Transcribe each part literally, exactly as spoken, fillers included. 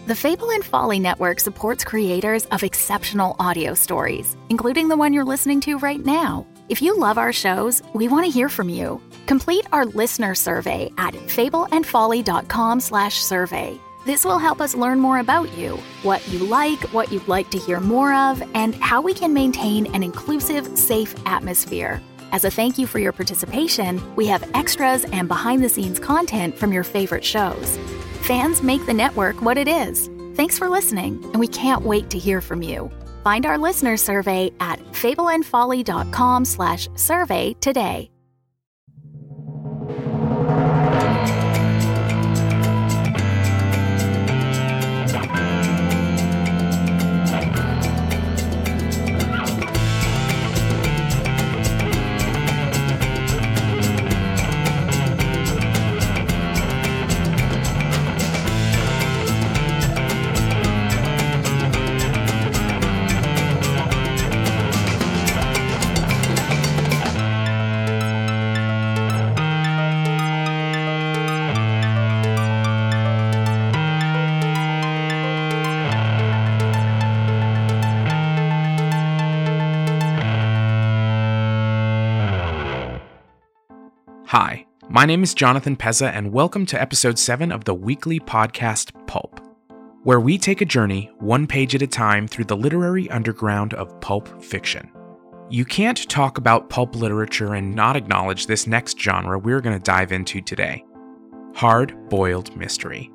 The Fable and Folly Network supports creators of exceptional audio stories, including the one you're listening to right now. If you love our shows, we want to hear from you. Complete our listener survey at fableandfolly.com slash survey. This will help us learn more about you, what you like, what you'd like to hear more of, and how we can maintain an inclusive, safe atmosphere. As a thank you for your participation, we have extras and behind-the-scenes content from your favorite shows. Fans make the network what it is. Thanks for listening, and we can't wait to hear from you. Find our listener survey at fableandfolly.com slash survey today. Hi, my name is Jonathan Pezza, and welcome to episode seven of the weekly podcast Pulp, where we take a journey, one page at a time, through the literary underground of pulp fiction. You can't talk about pulp literature and not acknowledge this next genre we're going to dive into today: hard-boiled mystery.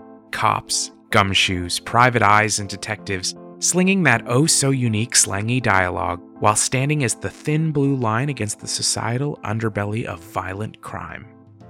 Cops, gumshoes, private eyes, and detectives slinging that oh-so-unique slangy dialogue while standing as the thin blue line against the societal underbelly of violent crime.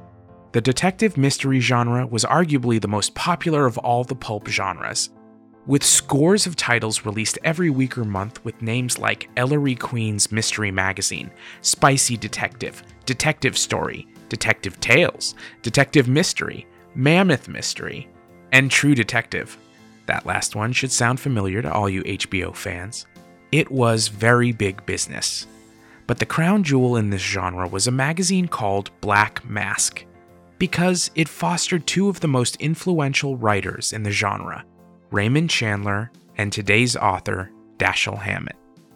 The detective mystery genre was arguably the most popular of all the pulp genres, with scores of titles released every week or month with names like Ellery Queen's Mystery Magazine, Spicy Detective, Detective Story, Detective Tales, Detective Mystery, Mammoth Mystery, and True Detective. That last one should sound familiar to all you H B O fans. It was very big business. But the crown jewel in this genre was a magazine called Black Mask, because it fostered two of the most influential writers in the genre, Raymond Chandler and today's author, Dashiell Hammett.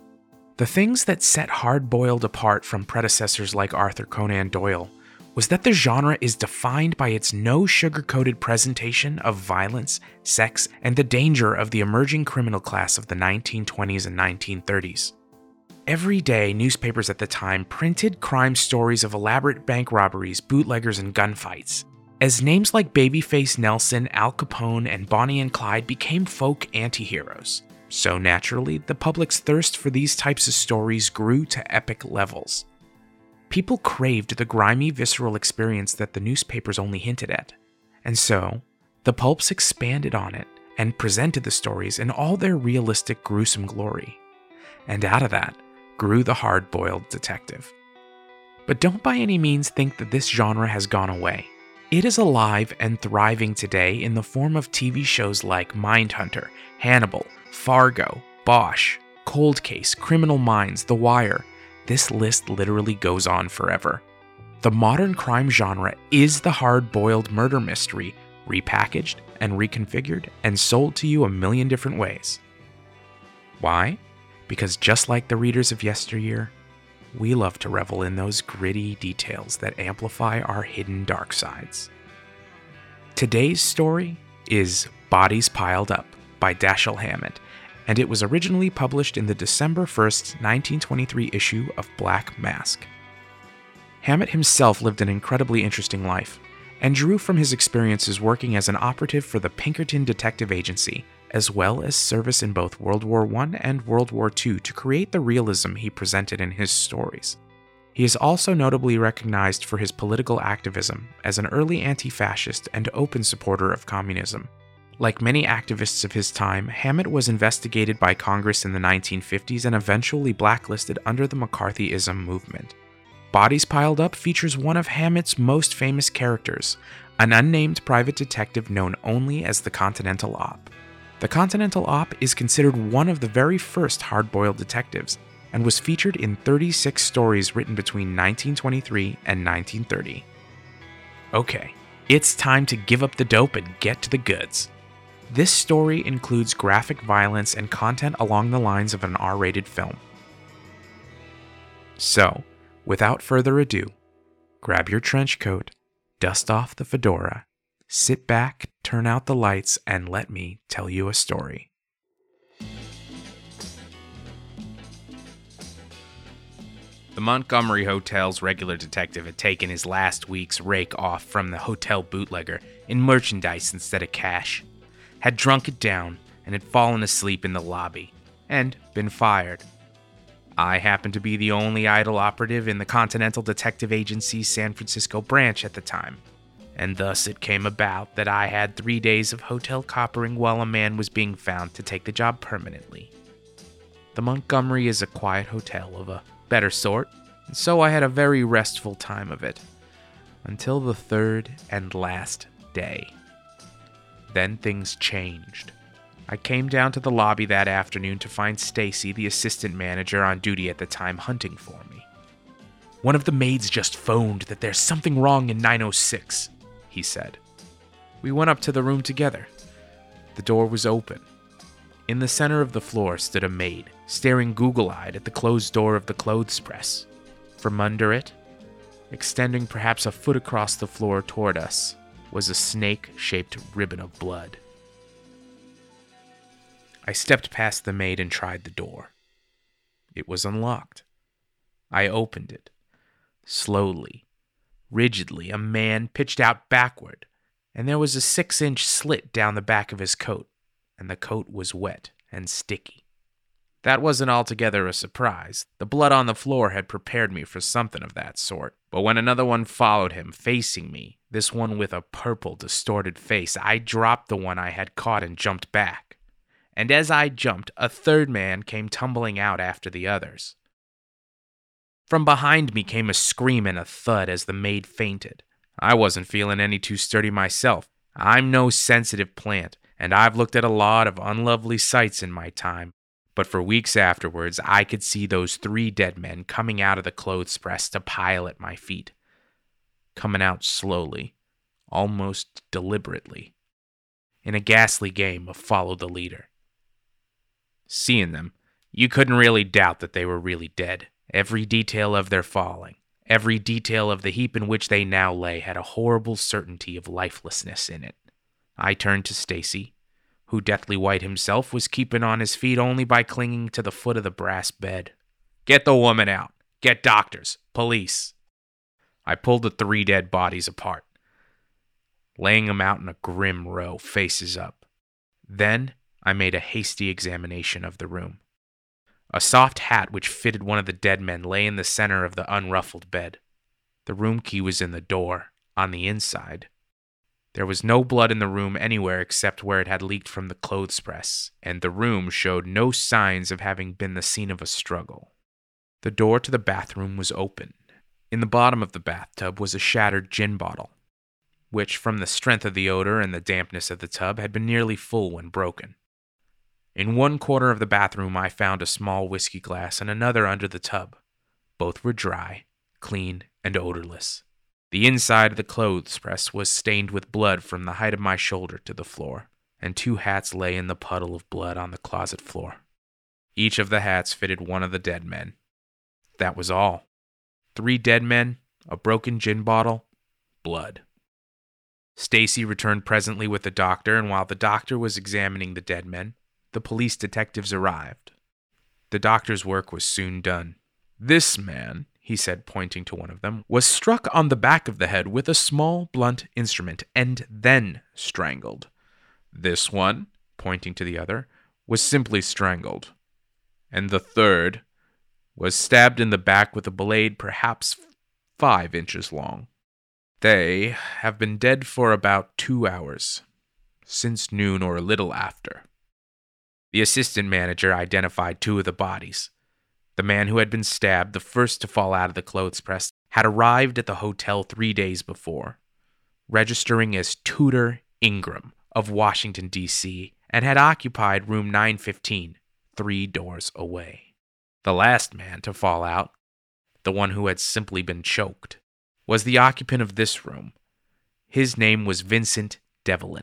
The things that set hard-boiled apart from predecessors like Arthur Conan Doyle was that the genre is defined by its no-sugar-coated presentation of violence, sex, and the danger of the emerging criminal class of the nineteen twenties and nineteen thirties. Every day, newspapers at the time printed crime stories of elaborate bank robberies, bootleggers, and gunfights, as names like Babyface Nelson, Al Capone, and Bonnie and Clyde became folk anti-heroes. So naturally, the public's thirst for these types of stories grew to epic levels. People craved the grimy, visceral experience that the newspapers only hinted at, and so the pulps expanded on it and presented the stories in all their realistic, gruesome glory. And out of that grew the hard-boiled detective. But don't by any means think that this genre has gone away. It is alive and thriving today in the form of T V shows like Mindhunter, Hannibal, Fargo, Bosch, Cold Case, Criminal Minds, The Wire. This list literally goes on forever. The modern crime genre is the hard-boiled murder mystery, repackaged and reconfigured and sold to you a million different ways. Why? Because just like the readers of yesteryear, we love to revel in those gritty details that amplify our hidden dark sides. Today's story is Bodies Piled Up by Dashiell Hammett, and it was originally published in the December first, nineteen twenty-three issue of Black Mask. Hammett himself lived an incredibly interesting life, and drew from his experiences working as an operative for the Pinkerton Detective Agency, as well as service in both World War One and World War Two to create the realism he presented in his stories. He is also notably recognized for his political activism as an early anti-fascist and open supporter of communism. Like many activists of his time, Hammett was investigated by Congress in the nineteen fifties and eventually blacklisted under the McCarthyism movement. Bodies Piled Up features one of Hammett's most famous characters, an unnamed private detective known only as the Continental Op. The Continental Op is considered one of the very first hard-boiled detectives, and was featured in thirty-six stories written between nineteen twenty-three and nineteen thirty. Okay, it's time to give up the dope and get to the goods. This story includes graphic violence and content along the lines of an R-rated film. So, without further ado, grab your trench coat, dust off the fedora, sit back, turn out the lights, and let me tell you a story. The Montgomery Hotel's regular detective had taken his last week's rake off from the hotel bootlegger in merchandise instead of cash, had drunk it down, and had fallen asleep in the lobby, and been fired. I happened to be the only idle operative in the Continental Detective Agency's San Francisco branch at the time, and thus it came about that I had three days of hotel coppering while a man was being found to take the job permanently. The Montgomery is a quiet hotel of a better sort, and so I had a very restful time of it, until the third and last day. Then things changed. I came down to the lobby that afternoon to find Stacy, the assistant manager on duty at the time, hunting for me. "One of the maids just phoned that there's something wrong in nine oh six, he said. We went up to the room together. The door was open. In the center of the floor stood a maid, staring goggle-eyed at the closed door of the clothes press. From under it, extending perhaps a foot across the floor toward us, was a snake-shaped ribbon of blood. I stepped past the maid and tried the door. It was unlocked. I opened it. Slowly, rigidly, a man pitched out backward, and there was a six-inch slit down the back of his coat, and the coat was wet and sticky. That wasn't altogether a surprise. The blood on the floor had prepared me for something of that sort. But when another one followed him, facing me, this one with a purple, distorted face, I dropped the one I had caught and jumped back. And as I jumped, a third man came tumbling out after the others. From behind me came a scream and a thud as the maid fainted. I wasn't feeling any too sturdy myself. I'm no sensitive plant, and I've looked at a lot of unlovely sights in my time. But for weeks afterwards, I could see those three dead men coming out of the clothes press to pile at my feet. Coming out slowly, almost deliberately, in a ghastly game of follow the leader. Seeing them, you couldn't really doubt that they were really dead. Every detail of their falling, every detail of the heap in which they now lay had a horrible certainty of lifelessness in it. I turned to Stacy, who, deathly white himself, was keeping on his feet only by clinging to the foot of the brass bed. "Get the woman out. Get doctors. Police." I pulled the three dead bodies apart, laying them out in a grim row, faces up. Then I made a hasty examination of the room. A soft hat which fitted one of the dead men lay in the center of the unruffled bed. The room key was in the door, on the inside. There was no blood in the room anywhere except where it had leaked from the clothes press, and the room showed no signs of having been the scene of a struggle. The door to the bathroom was open. In the bottom of the bathtub was a shattered gin bottle, which, from the strength of the odor and the dampness of the tub, had been nearly full when broken. In one corner of the bathroom I found a small whiskey glass and another under the tub. Both were dry, clean, and odorless. The inside of the clothes press was stained with blood from the height of my shoulder to the floor, and two hats lay in the puddle of blood on the closet floor. Each of the hats fitted one of the dead men. That was all. Three dead men, a broken gin bottle, blood. Stacy returned presently with the doctor, and while the doctor was examining the dead men, the police detectives arrived. The doctor's work was soon done. "This man," he said, pointing to one of them, "was struck on the back of the head with a small, blunt instrument, and then strangled. This one," pointing to the other, "was simply strangled. And the third was stabbed in the back with a blade perhaps five inches long. They have been dead for about two hours, since noon or a little after." The assistant manager identified two of the bodies. The man who had been stabbed, the first to fall out of the clothes press, had arrived at the hotel three days before, registering as Tudor Ingram of Washington, D C, and had occupied room nine fifteen, three doors away. The last man to fall out, the one who had simply been choked, was the occupant of this room. His name was Vincent Devlin.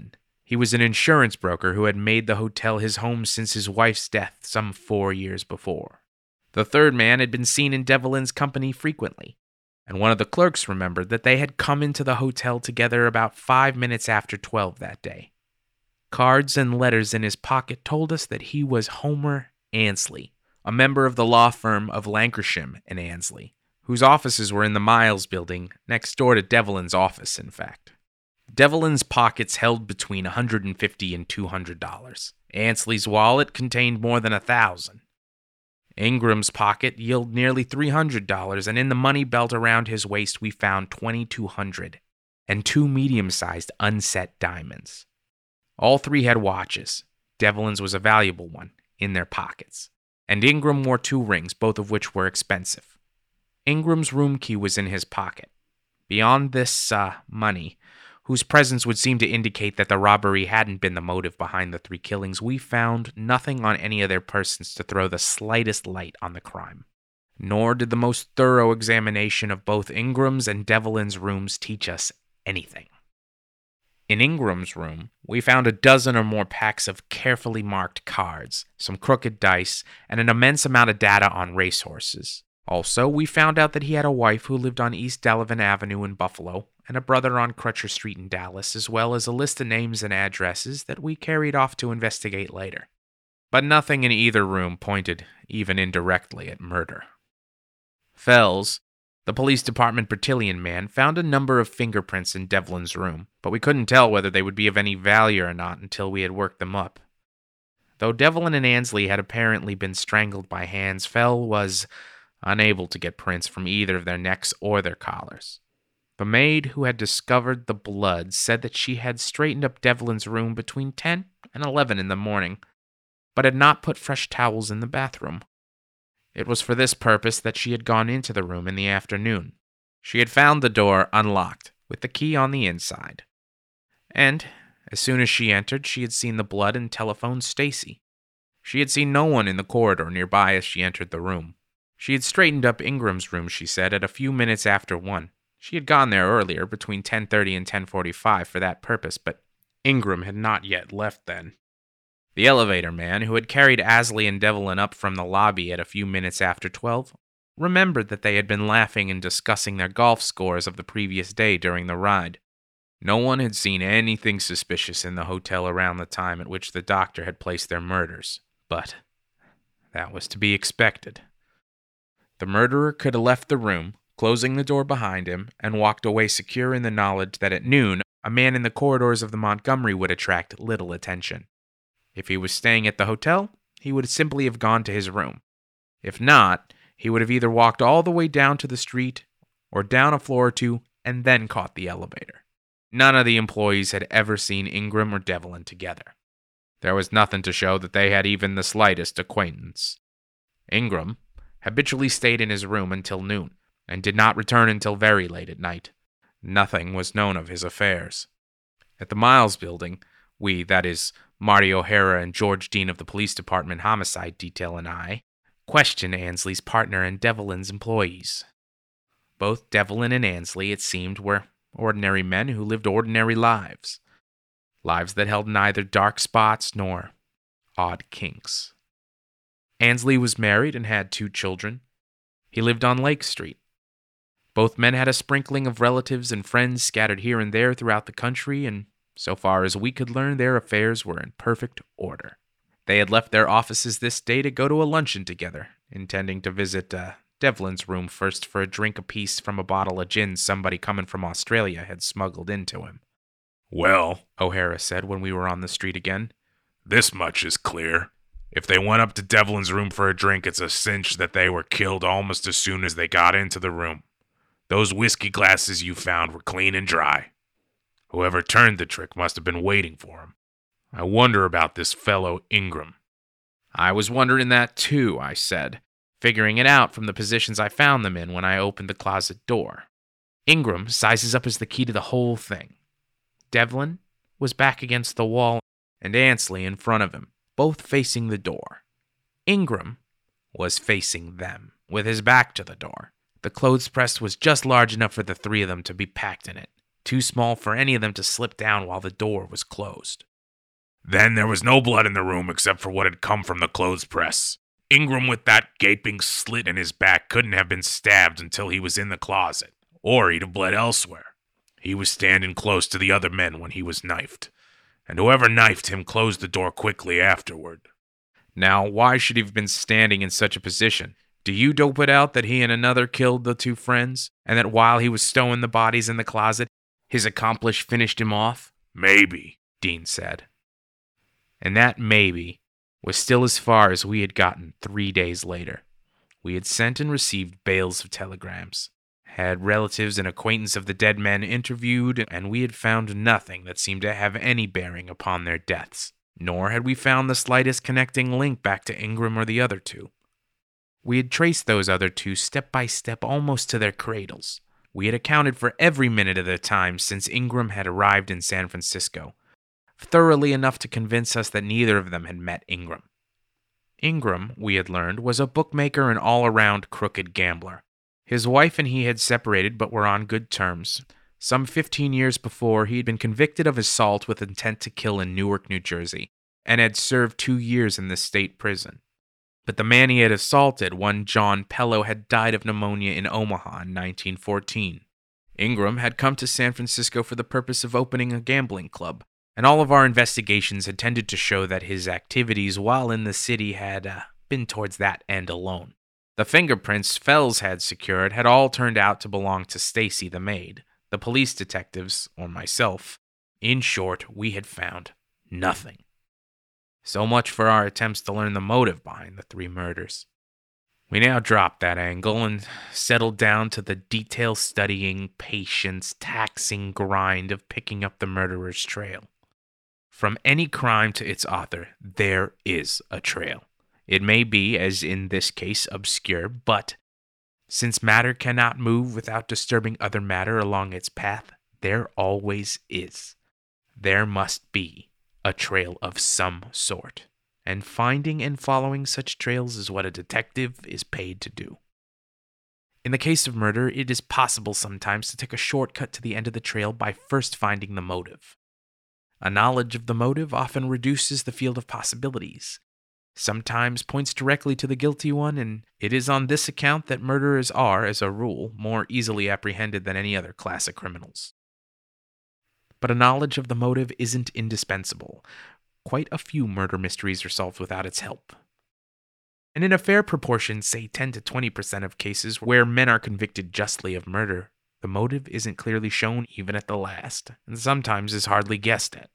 He was an insurance broker who had made the hotel his home since his wife's death some four years before. The third man had been seen in Devlin's company frequently, and one of the clerks remembered that they had come into the hotel together about five minutes after twelve that day. Cards and letters in his pocket told us that he was Homer Ansley, a member of the law firm of Lancashire and Ansley, whose offices were in the Miles building, next door to Devlin's office, in fact. Devlin's pockets held between one hundred fifty dollars and two hundred dollars. Ansley's wallet contained more than one thousand dollars. Ingram's pocket yielded nearly three hundred dollars, and in the money belt around his waist we found twenty-two hundred dollars and two medium-sized unset diamonds. All three had watches. Devlin's was a valuable one, in their pockets. And Ingram wore two rings, both of which were expensive. Ingram's room key was in his pocket. Beyond this, uh, money, whose presence would seem to indicate that the robbery hadn't been the motive behind the three killings, we found nothing on any of their persons to throw the slightest light on the crime. Nor did the most thorough examination of both Ingram's and Devlin's rooms teach us anything. In Ingram's room, we found a dozen or more packs of carefully marked cards, some crooked dice, and an immense amount of data on racehorses. Also, we found out that he had a wife who lived on East Delavan Avenue in Buffalo, and a brother on Crutcher Street in Dallas, as well as a list of names and addresses that we carried off to investigate later. But nothing in either room pointed, even indirectly, at murder. Fells, the police department Bertillon man, found a number of fingerprints in Devlin's room, but we couldn't tell whether they would be of any value or not until we had worked them up. Though Devlin and Ansley had apparently been strangled by hands, Fell was unable to get prints from either of their necks or their collars. The maid who had discovered the blood said that she had straightened up Devlin's room between ten and eleven in the morning, but had not put fresh towels in the bathroom. It was for this purpose that she had gone into the room in the afternoon. She had found the door unlocked, with the key on the inside. And, as soon as she entered, she had seen the blood and telephoned Stacy. She had seen no one in the corridor nearby as she entered the room. She had straightened up Ingram's room, she said, at a few minutes after one. She had gone there earlier, between ten thirty and ten forty-five, for that purpose, but Ingram had not yet left then. The elevator man, who had carried Ansley and Devlin up from the lobby at a few minutes after twelve, remembered that they had been laughing and discussing their golf scores of the previous day during the ride. No one had seen anything suspicious in the hotel around the time at which the doctor had placed their murders, but that was to be expected. The murderer could have left the room, closing the door behind him, and walked away secure in the knowledge that at noon, a man in the corridors of the Montgomery would attract little attention. If he was staying at the hotel, he would simply have gone to his room. If not, he would have either walked all the way down to the street, or down a floor or two, and then caught the elevator. None of the employees had ever seen Ingram or Devlin together. There was nothing to show that they had even the slightest acquaintance. Ingram habitually stayed in his room until noon, and did not return until very late at night. Nothing was known of his affairs. At the Miles building, we, that is, Marty O'Hara and George Dean of the Police Department Homicide Detail and I, questioned Ansley's partner and Devlin's employees. Both Devlin and Ansley, it seemed, were ordinary men who lived ordinary lives. Lives that held neither dark spots nor odd kinks. Ansley was married and had two children. He lived on Lake Street. Both men had a sprinkling of relatives and friends scattered here and there throughout the country, and so far as we could learn, their affairs were in perfect order. They had left their offices this day to go to a luncheon together, intending to visit uh, Devlin's room first for a drink apiece from a bottle of gin somebody coming from Australia had smuggled into him. "Well," O'Hara said when we were on the street again, "this much is clear. If they went up to Devlin's room for a drink, it's a cinch that they were killed almost as soon as they got into the room. Those whiskey glasses you found were clean and dry. Whoever turned the trick must have been waiting for him. I wonder about this fellow Ingram." "I was wondering that too," I said, figuring it out from the positions I found them in when I opened the closet door. Ingram sizes up as the key to the whole thing. Devlin was back against the wall, and Ansley in front of him, both facing the door. Ingram was facing them, with his back to the door. The clothes press was just large enough for the three of them to be packed in it, too small for any of them to slip down while the door was closed. Then there was no blood in the room except for what had come from the clothes press. Ingram with that gaping slit in his back couldn't have been stabbed until he was in the closet, or he'd have bled elsewhere. He was standing close to the other men when he was knifed, and whoever knifed him closed the door quickly afterward. Now, why should he have been standing in such a position? Do you dope it out that he and another killed the two friends, and that while he was stowing the bodies in the closet, his accomplice finished him off? Maybe, Dean said. And that maybe was still as far as we had gotten three days later. We had sent and received bales of telegrams, had relatives and acquaintances of the dead men interviewed, and we had found nothing that seemed to have any bearing upon their deaths, nor had we found the slightest connecting link back to Ingram or the other two. We had traced those other two step by step almost to their cradles. We had accounted for every minute of their time since Ingram had arrived in San Francisco, thoroughly enough to convince us that neither of them had met Ingram. Ingram, we had learned, was a bookmaker and all-around crooked gambler. His wife and he had separated but were on good terms. Some fifteen years before, he had been convicted of assault with intent to kill in Newark, New Jersey, and had served two years in the state prison. But the man he had assaulted, one John Pello, had died of pneumonia in Omaha in nineteen fourteen. Ingram had come to San Francisco for the purpose of opening a gambling club, and all of our investigations had tended to show that his activities while in the city had uh, been towards that end alone. The fingerprints Fells had secured had all turned out to belong to Stacy the maid, the police detectives, or myself. In short, we had found nothing. So much for our attempts to learn the motive behind the three murders. We now dropped that angle and settled down to the detail-studying, patience, taxing grind of picking up the murderer's trail. From any crime to its author, there is a trail. It may be, as in this case, obscure, but since matter cannot move without disturbing other matter along its path, there always is. There must be a trail of some sort, and finding and following such trails is what a detective is paid to do. In the case of murder, it is possible sometimes to take a shortcut to the end of the trail by first finding the motive. A knowledge of the motive often reduces the field of possibilities, sometimes points directly to the guilty one, and it is on this account that murderers are, as a rule, more easily apprehended than any other class of criminals. But a knowledge of the motive isn't indispensable. Quite a few murder mysteries are solved without its help. And in a fair proportion, say ten to twenty percent of cases where men are convicted justly of murder, the motive isn't clearly shown even at the last, and sometimes is hardly guessed at.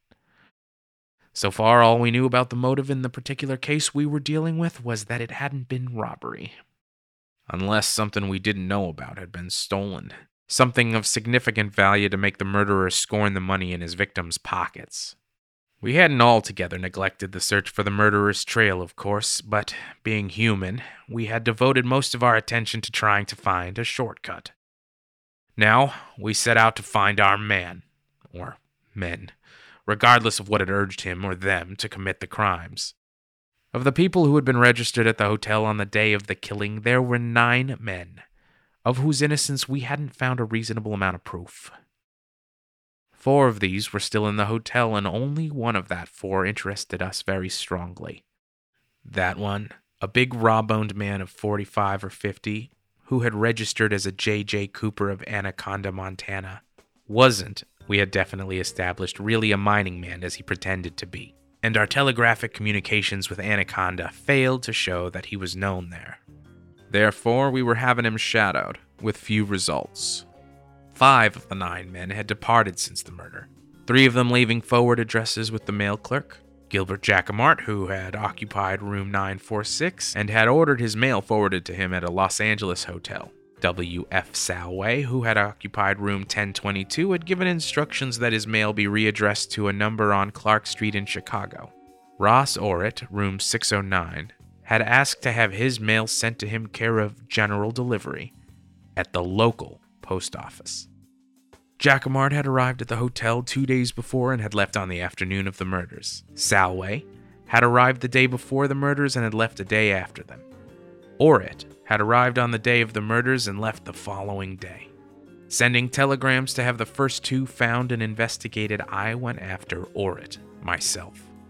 So far, all we knew about the motive in the particular case we were dealing with was that it hadn't been robbery. Unless something we didn't know about had been stolen. Something of significant value to make the murderer scorn the money in his victim's pockets. We hadn't altogether neglected the search for the murderer's trail, of course, but being human, we had devoted most of our attention to trying to find a shortcut. Now, we set out to find our man, or men, regardless of what had urged him or them to commit the crimes. Of the people who had been registered at the hotel on the day of the killing, there were nine men, of whose innocence we hadn't found a reasonable amount of proof. Four of these were still in the hotel, and only one of that four interested us very strongly. That one, a big raw-boned man of forty-five or fifty, who had registered as a J J Cooper of Anaconda, Montana, wasn't, we had definitely established, really a mining man as he pretended to be, and our telegraphic communications with Anaconda failed to show that he was known there. Therefore, we were having him shadowed, with few results. Five of the nine men had departed since the murder, three of them leaving forward addresses with the mail clerk. Gilbert Jacquemart, who had occupied room nine forty-six and had ordered his mail forwarded to him at a Los Angeles hotel. W F Salway, who had occupied room ten twenty-two, had given instructions that his mail be readdressed to a number on Clark Street in Chicago. Ross Orrit, room six oh nine, had asked to have his mail sent to him care of general delivery at the local post office. Jacquemart had arrived at the hotel two days before and had left on the afternoon of the murders. Salway had arrived the day before the murders and had left a day after them. Orrit had arrived on the day of the murders and left the following day. Sending telegrams to have the first two found and investigated, I went after Orrit myself.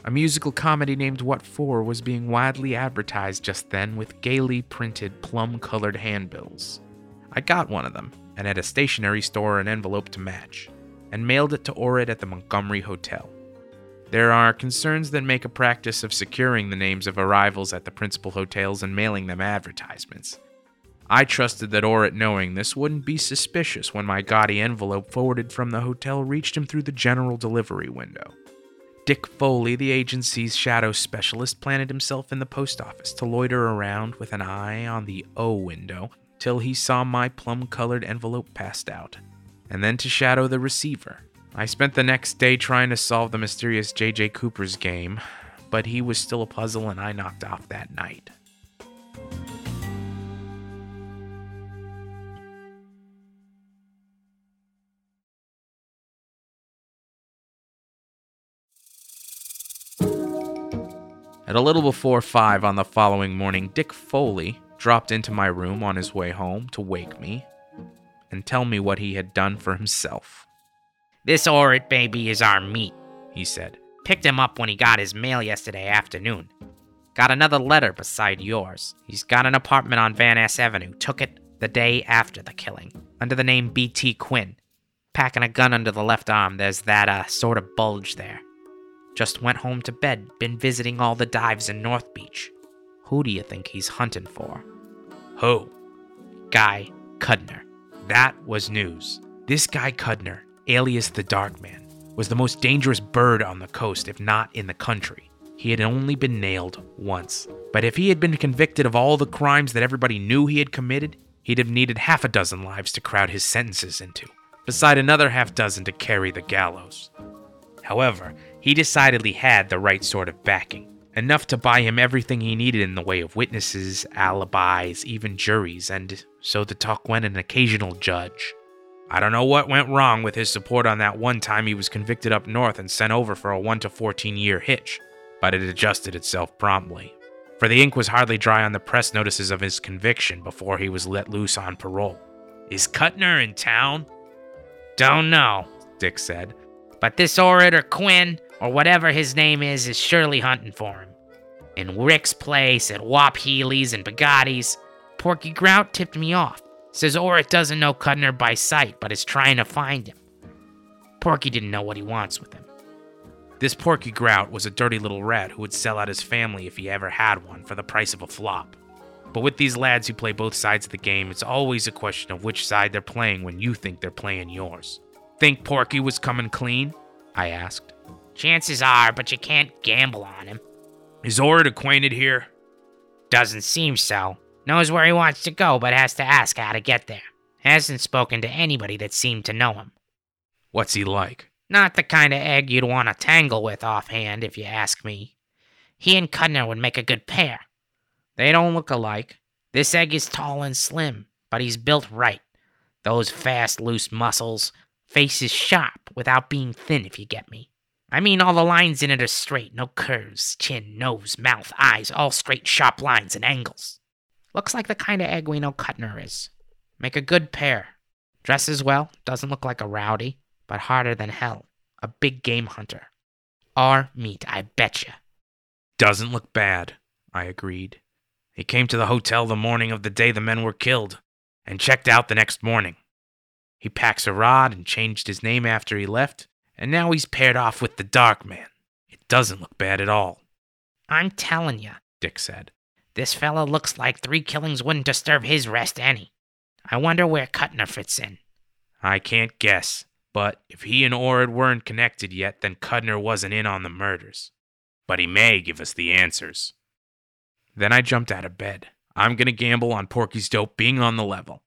A musical comedy named What For was being widely advertised just then with gaily printed plum-colored handbills. I got one of them, and at a stationery store an envelope to match, and mailed it to Orit at the Montgomery Hotel. There are concerns that make a practice of securing the names of arrivals at the principal hotels and mailing them advertisements. I trusted that Orit, knowing this, wouldn't be suspicious when my gaudy envelope forwarded from the hotel reached him through the general delivery window. Dick Foley, the agency's shadow specialist, planted himself in the post office to loiter around with an eye on the O window till he saw my plum-colored envelope passed out, and then to shadow the receiver. I spent the next day trying to solve the mysterious J J Cooper's game, but he was still a puzzle and I knocked off that night. At a little before five on the following morning, Dick Foley dropped into my room on his way home to wake me and tell me what he had done for himself. "This Orit baby is our meat," he said. "Picked him up when he got his mail yesterday afternoon. Got another letter beside yours. He's got an apartment on Van Ness Avenue. Took it the day after the killing, under the name B T Quinn. Packing a gun under the left arm. There's that, uh, sort of bulge there. Just went home to bed. Been visiting all the dives in North Beach. Who do you think he's hunting for?" Who? Guy Cudner. That was news. This Guy Cudner, alias the Dark Man, was the most dangerous bird on the coast, if not in the country. He had only been nailed once, but if he had been convicted of all the crimes that everybody knew he had committed, he'd have needed half a dozen lives to crowd his sentences into, beside another half dozen to carry the gallows. However, he decidedly had the right sort of backing, enough to buy him everything he needed in the way of witnesses, alibis, even juries, and so the talk went an occasional judge. I don't know what went wrong with his support on that one time he was convicted up north and sent over for a one to fourteen year hitch, but it adjusted itself promptly. For the ink was hardly dry on the press notices of his conviction before he was let loose on parole. "Is Cudner in town?" "Don't know," Dick said. "But this Orit or Quinn, or whatever his name is, is surely hunting for him. In Rick's place, at Wap Healy's and Bugatti's. Porky Grout tipped me off. Says Orit doesn't know Cudner by sight, but is trying to find him. Porky didn't know what he wants with him." This Porky Grout was a dirty little rat who would sell out his family if he ever had one for the price of a flop. But with these lads who play both sides of the game, it's always a question of which side they're playing when you think they're playing yours. "Think Porky was coming clean?" I asked. "Chances are, but you can't gamble on him." "Is Orit acquainted here?" "Doesn't seem so. Knows where he wants to go, but has to ask how to get there. Hasn't spoken to anybody that seemed to know him." "What's he like?" "Not the kind of egg you'd want to tangle with offhand, if you ask me. He and Cudner would make a good pair. They don't look alike. This egg is tall and slim, but he's built right. Those fast, loose muscles. Face is sharp, without being thin, if you get me. I mean, all the lines in it are straight, no curves. Chin, nose, mouth, eyes, all straight, sharp lines and angles. Looks like the kind of egg we know Cudner is. Make a good pair. Dresses well, doesn't look like a rowdy, but harder than hell. A big game hunter. Our meat, I betcha." "Doesn't look bad," I agreed. "He came to the hotel the morning of the day the men were killed, and checked out the next morning. He packs a rod and changed his name after he left, and now he's paired off with the Dark Man. It doesn't look bad at all." "I'm telling you," Dick said. "This fella looks like three killings wouldn't disturb his rest any. I wonder where Cudner fits in." "I can't guess, but if he and Orit weren't connected yet, then Cudner wasn't in on the murders. But he may give us the answers." Then I jumped out of bed. I'm gonna gamble on Porky's dope being on the level.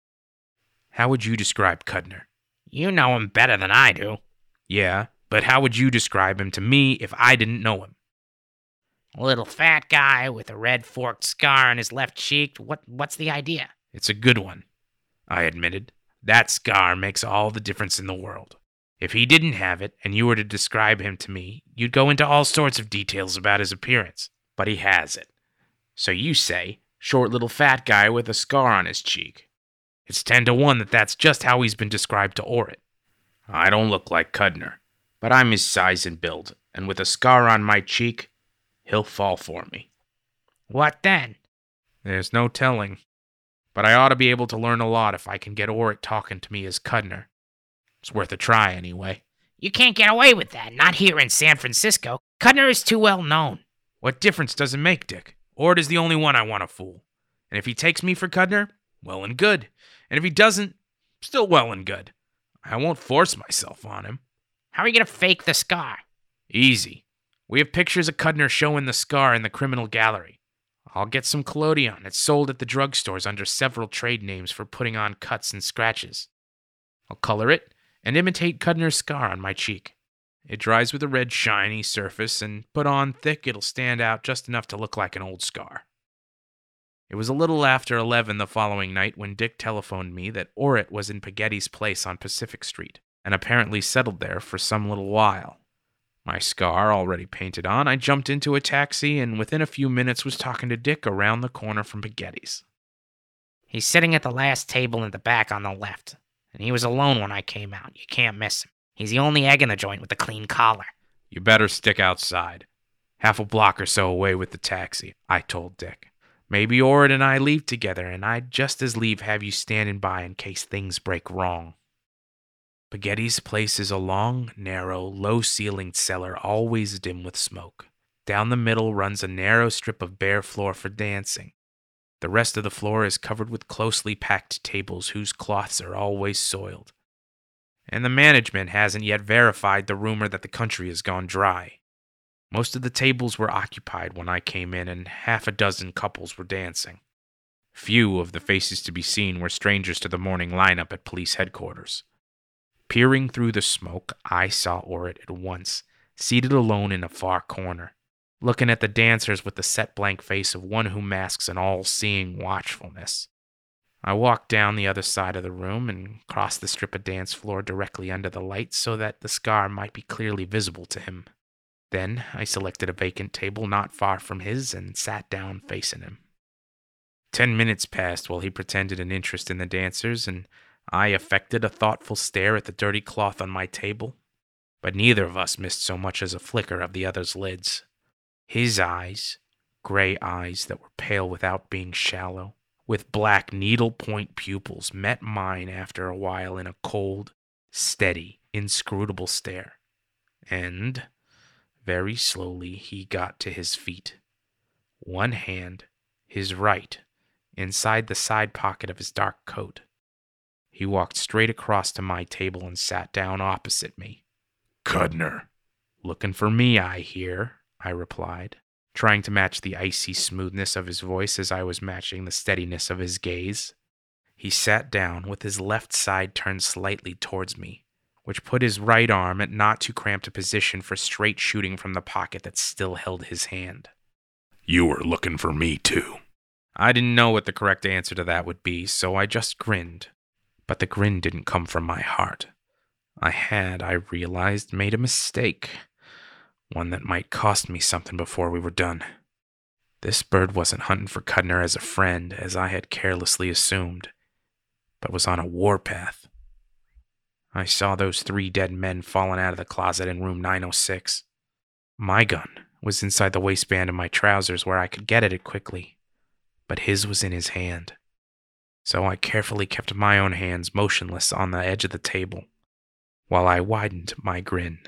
"How would you describe Cudner?" "You know him better than I do." "Yeah, but how would you describe him to me if I didn't know him?" "A little fat guy with a red forked scar on his left cheek. What? What's the idea?" "It's a good one," I admitted. "That scar makes all the difference in the world. If he didn't have it, and you were to describe him to me, you'd go into all sorts of details about his appearance. But he has it. So you say, short little fat guy with a scar on his cheek. It's ten to one that that's just how he's been described to Orit. I don't look like Cudner, but I'm his size and build, and with a scar on my cheek, he'll fall for me. What then? There's no telling, but I ought to be able to learn a lot if I can get Orrit talking to me as Cudner. It's worth a try, anyway. You can't get away with that, not here in San Francisco. Cudner is too well known. What difference does it make, Dick? Orrit is the only one I want to fool. And if he takes me for Cudner, well and good. And if he doesn't, still well and good. I won't force myself on him. How are you going to fake the scar? Easy. We have pictures of Cudner showing the scar in the criminal gallery. I'll get some collodion. It's sold at the drugstores under several trade names for putting on cuts and scratches. I'll color it and imitate Cudner's scar on my cheek. It dries with a red shiny surface, and put on thick it'll stand out just enough to look like an old scar. It was a little after eleven the following night when Dick telephoned me that Orrit was in Pagetti's place on Pacific Street, and apparently settled there for some little while. My scar already painted on, I jumped into a taxi and within a few minutes was talking to Dick around the corner from Pagetti's. He's sitting at the last table in the back on the left, and he was alone when I came out. You can't miss him. He's the only egg in the joint with a clean collar. You better stick outside. Half a block or so away with the taxi, I told Dick. Maybe Orrit and I leave together, and I'd just as lieve have you standing by in case things break wrong. Pagetti's place is a long, narrow, low-ceilinged cellar, always dim with smoke. Down the middle runs a narrow strip of bare floor for dancing. The rest of the floor is covered with closely packed tables whose cloths are always soiled. And the management hasn't yet verified the rumor that the country has gone dry. Most of the tables were occupied when I came in, and half a dozen couples were dancing. Few of the faces to be seen were strangers to the morning lineup at police headquarters. Peering through the smoke, I saw Orrit at once, seated alone in a far corner, looking at the dancers with the set blank face of one who masks an all-seeing watchfulness. I walked down the other side of the room and crossed the strip of dance floor directly under the light so that the scar might be clearly visible to him. Then I selected a vacant table not far from his and sat down facing him. Ten minutes passed while he pretended an interest in the dancers, and I affected a thoughtful stare at the dirty cloth on my table, but neither of us missed so much as a flicker of the other's lids. His eyes, gray eyes that were pale without being shallow, with black needle-point pupils, met mine after a while in a cold, steady, inscrutable stare. And very slowly he got to his feet. One hand, his right, inside the side pocket of his dark coat. He walked straight across to my table and sat down opposite me. Cudner. Looking for me, I hear, I replied, trying to match the icy smoothness of his voice as I was matching the steadiness of his gaze. He sat down with his left side turned slightly towards me, which put his right arm at not too cramped a position for straight shooting from the pocket that still held his hand. You were looking for me, too. I didn't know what the correct answer to that would be, so I just grinned. But the grin didn't come from my heart. I had, I realized, made a mistake. One that might cost me something before we were done. This bird wasn't hunting for Cudner as a friend, as I had carelessly assumed, but was on a warpath. I saw those three dead men falling out of the closet in room nine oh six. My gun was inside the waistband of my trousers where I could get at it quickly, but his was in his hand. So I carefully kept my own hands motionless on the edge of the table, while I widened my grin.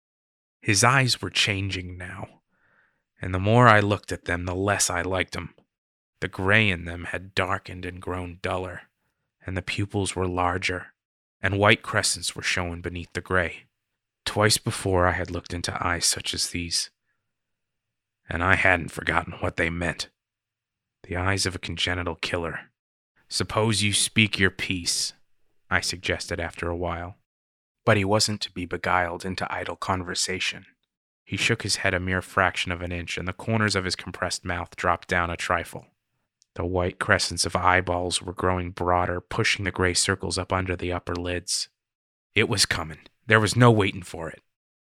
His eyes were changing now, and the more I looked at them, the less I liked them. The gray in them had darkened and grown duller, and the pupils were larger, and white crescents were showing beneath the gray. Twice before I had looked into eyes such as these, and I hadn't forgotten what they meant. The eyes of a congenital killer. "Suppose you speak your piece," I suggested after a while. But he wasn't to be beguiled into idle conversation. He shook his head a mere fraction of an inch, and the corners of his compressed mouth dropped down a trifle. The white crescents of eyeballs were growing broader, pushing the gray circles up under the upper lids. It was coming. There was no waiting for it.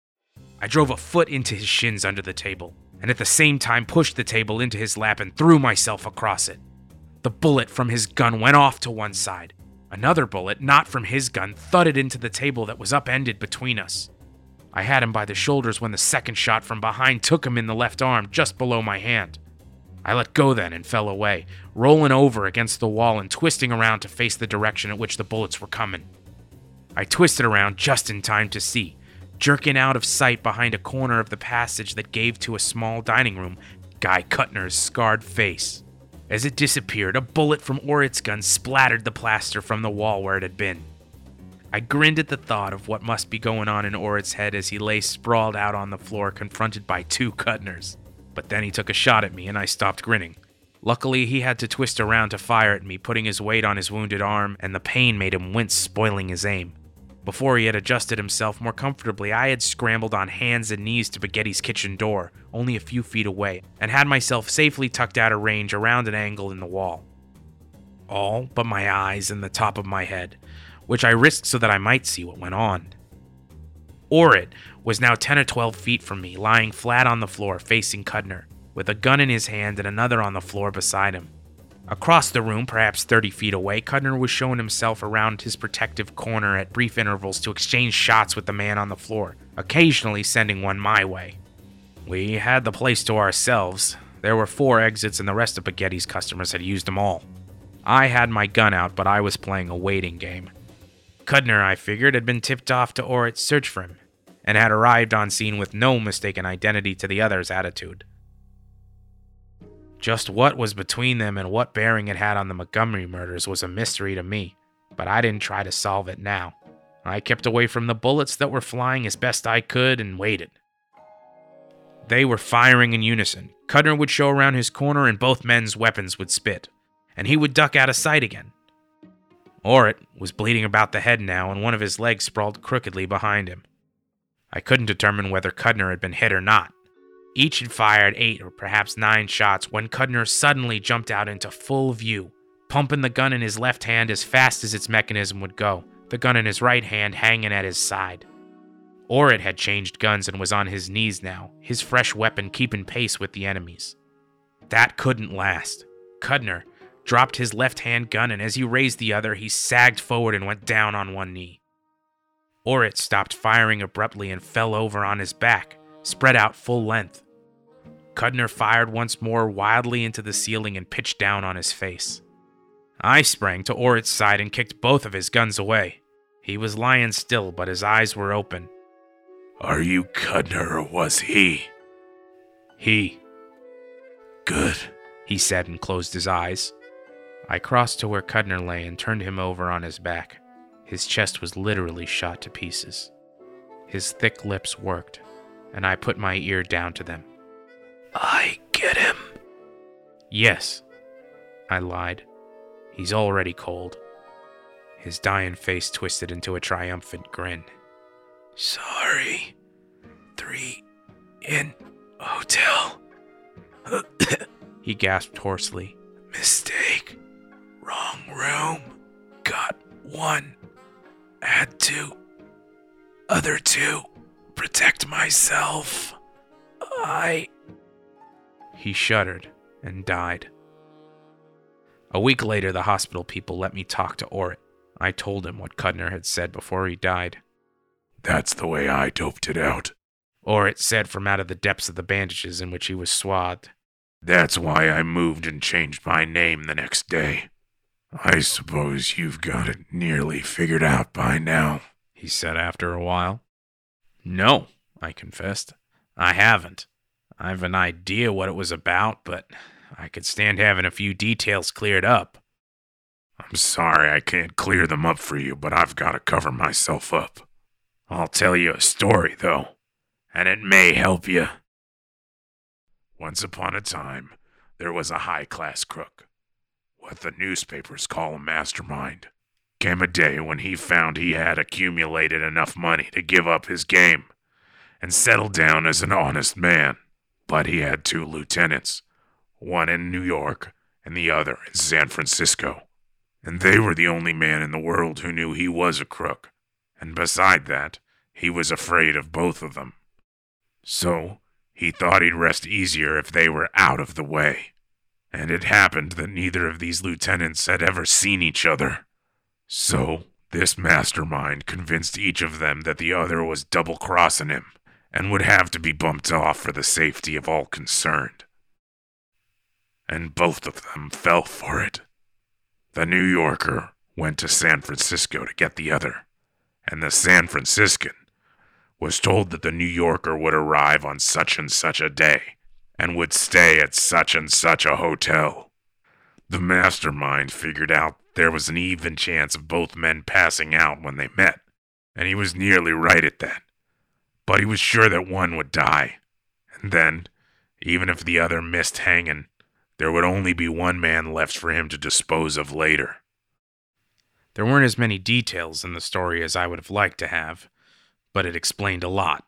I drove a foot into his shins under the table, and at the same time pushed the table into his lap and threw myself across it. The bullet from his gun went off to one side. Another bullet, not from his gun, thudded into the table that was upended between us. I had him by the shoulders when the second shot from behind took him in the left arm, just below my hand. I let go then and fell away, rolling over against the wall and twisting around to face the direction at which the bullets were coming. I twisted around just in time to see, jerking out of sight behind a corner of the passage that gave to a small dining room, Guy Kuttner's scarred face. As it disappeared, a bullet from Orit's gun splattered the plaster from the wall where it had been. I grinned at the thought of what must be going on in Orit's head as he lay sprawled out on the floor confronted by two Kuttners. But then he took a shot at me and I stopped grinning. Luckily, he had to twist around to fire at me, putting his weight on his wounded arm, and the pain made him wince, spoiling his aim. Before he had adjusted himself more comfortably, I had scrambled on hands and knees to Spaghetti's kitchen door, only a few feet away, and had myself safely tucked out of range around an angle in the wall. All but my eyes and the top of my head, which I risked so that I might see what went on. Orit was now ten or twelve feet from me, lying flat on the floor facing Kuttner, with a gun in his hand and another on the floor beside him. Across the room, perhaps thirty feet away, Kuttner was showing himself around his protective corner at brief intervals to exchange shots with the man on the floor, occasionally sending one my way. We had the place to ourselves. There were four exits and the rest of Spaghetti's customers had used them all. I had my gun out, but I was playing a waiting game. Kuttner, I figured, had been tipped off to Orit's search for him, and had arrived on scene with no mistaken identity to the other's attitude. Just what was between them and what bearing it had on the Montgomery murders was a mystery to me, but I didn't try to solve it now. I kept away from the bullets that were flying as best I could and waited. They were firing in unison. Kuttner would show around his corner and both men's weapons would spit, and he would duck out of sight again. Orit was bleeding about the head now, and one of his legs sprawled crookedly behind him. I couldn't determine whether Kuttner had been hit or not. Each had fired eight or perhaps nine shots when Kuttner suddenly jumped out into full view, pumping the gun in his left hand as fast as its mechanism would go, the gun in his right hand hanging at his side. Orit had changed guns and was on his knees now, his fresh weapon keeping pace with the enemy's. That couldn't last. Kuttner dropped his left-hand gun, and as he raised the other, he sagged forward and went down on one knee. Orit stopped firing abruptly and fell over on his back, spread out full length. Kuttner fired once more wildly into the ceiling and pitched down on his face. I sprang to Orit's side and kicked both of his guns away. He was lying still, but his eyes were open. Are you Kuttner or was he? He. Good, he said and closed his eyes. I crossed to where Kuttner lay and turned him over on his back. His chest was literally shot to pieces. His thick lips worked, and I put my ear down to them. I get him. Yes, I lied. He's already cold. His dying face twisted into a triumphant grin. Sorry. Three in hotel. He gasped hoarsely. Mistake. Wrong room. Got one. Had two. Other two. Protect myself. I... He shuddered and died. A week later, the hospital people let me talk to Orit. I told him what Kuttner had said before he died. That's the way I doped it out, Orit said from out of the depths of the bandages in which he was swathed. That's why I moved and changed my name the next day. I suppose you've got it nearly figured out by now, he said after a while. No, I confessed. I haven't. I've an idea what it was about, but I could stand having a few details cleared up. I'm sorry I can't clear them up for you, but I've got to cover myself up. I'll tell you a story, though, and it may help you. Once upon a time, there was a high-class crook, what the newspapers call a mastermind. Came a day when he found he had accumulated enough money to give up his game and settle down as an honest man. But he had two lieutenants, one in New York and the other in San Francisco. And they were the only man in the world who knew he was a crook. And beside that, he was afraid of both of them. So, he thought he'd rest easier if they were out of the way. And it happened that neither of these lieutenants had ever seen each other. So, This mastermind convinced each of them that the other was double-crossing him and would have to be bumped off for the safety of all concerned. And both of them fell for it. The New Yorker went to San Francisco to get the other, and the San Franciscan was told that the New Yorker would arrive on such and such a day and would stay at such and such a hotel. The mastermind figured out there was an even chance of both men passing out when they met, and he was nearly right at that. But he was sure that one would die, and then, even if the other missed hanging, there would only be one man left for him to dispose of later. There weren't as many details in the story as I would have liked to have, but it explained a lot.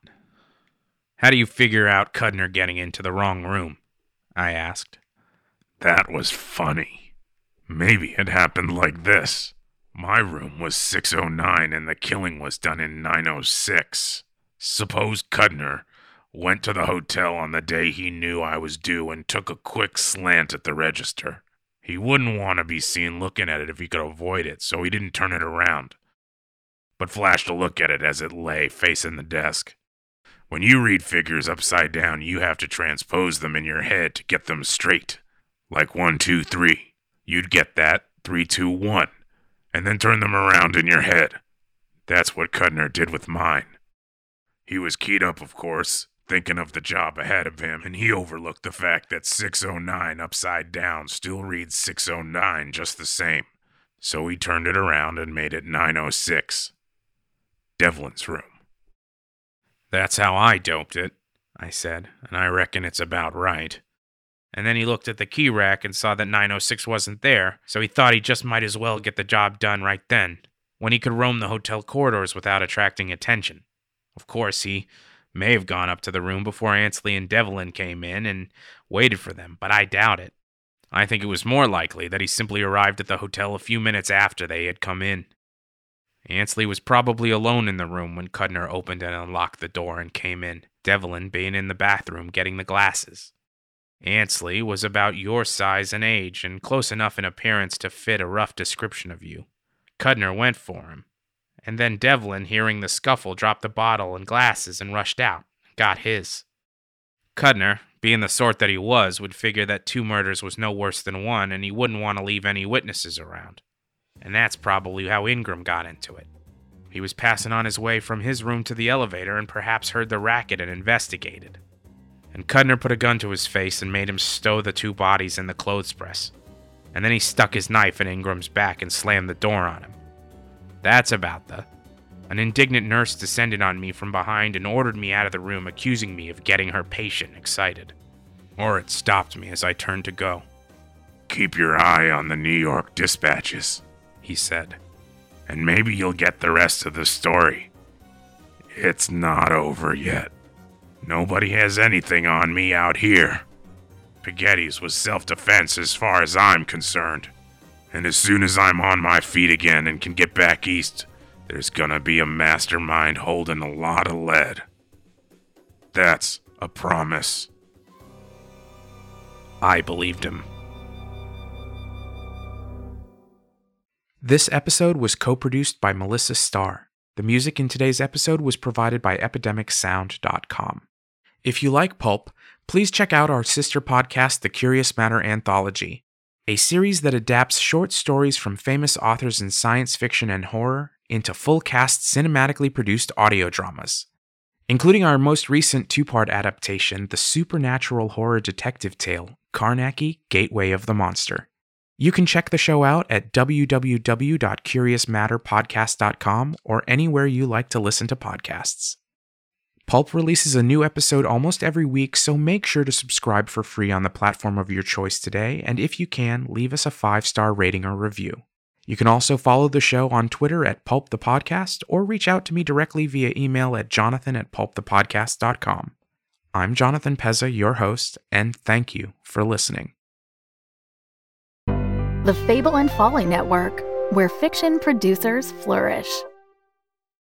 How do you figure out Cudner getting into the wrong room? I asked. That was funny. Maybe it happened like this. My room was six oh nine and the killing was done in nine oh six. Suppose Cudner went to the hotel on the day he knew I was due and took a quick slant at the register. He wouldn't want to be seen looking at it if he could avoid it, so he didn't turn it around, but flashed a look at it as it lay facing the desk. When you read figures upside down, you have to transpose them in your head to get them straight. Like one, two, three. You'd get that, three, two, one, and then turn them around in your head. That's what Cudner did with mine. He was keyed up, of course, thinking of the job ahead of him, and he overlooked the fact that six oh nine upside down still reads six oh nine just the same. So he turned it around and made it nine oh six. Devlin's room. That's how I doped it, I said, and I reckon it's about right. And then he looked at the key rack and saw that nine oh six wasn't there, so he thought he just might as well get the job done right then, when he could roam the hotel corridors without attracting attention. Of course, he may have gone up to the room before Ansley and Devlin came in and waited for them, but I doubt it. I think it was more likely that he simply arrived at the hotel a few minutes after they had come in. Ansley was probably alone in the room when Cudner opened and unlocked the door and came in, Devlin being in the bathroom getting the glasses. Ansley was about your size and age and close enough in appearance to fit a rough description of you. Cudner went for him. And then Devlin, hearing the scuffle, dropped the bottle and glasses and rushed out, got his. Cudner, being the sort that he was, would figure that two murders was no worse than one, and he wouldn't want to leave any witnesses around. And that's probably how Ingram got into it. He was passing on his way from his room to the elevator and perhaps heard the racket and investigated. And Cudner put a gun to his face and made him stow the two bodies in the clothes press. And then he stuck his knife in Ingram's back and slammed the door on him. That's about the... An indignant nurse descended on me from behind and ordered me out of the room, accusing me of getting her patient excited. Orrit stopped me as I turned to go. Keep your eye on the New York dispatches, he said, and maybe you'll get the rest of the story. It's not over yet. Nobody has anything on me out here. Spaghetti's was self-defense as far as I'm concerned. And as soon as I'm on my feet again and can get back east, there's gonna be a mastermind holding a lot of lead. That's a promise. I believed him. This episode was co-produced by Melissa Starr. The music in today's episode was provided by epidemic sound dot com. If you like pulp, please check out our sister podcast, The Curious Matter Anthology, a series that adapts short stories from famous authors in science fiction and horror into full-cast cinematically produced audio dramas, including our most recent two-part adaptation, the supernatural horror detective tale, Carnacki, Gateway of the Monster. You can check the show out at w w w dot curious matter podcast dot com or anywhere you like to listen to podcasts. Pulp releases a new episode almost every week, so make sure to subscribe for free on the platform of your choice today, and if you can, leave us a five-star rating or review. You can also follow the show on Twitter at Pulp the Podcast, or reach out to me directly via email at jonathan at pulp the podcast dot com. I'm Jonathan Pezza, your host, and thank you for listening. The Fable and Folly Network, where fiction producers flourish.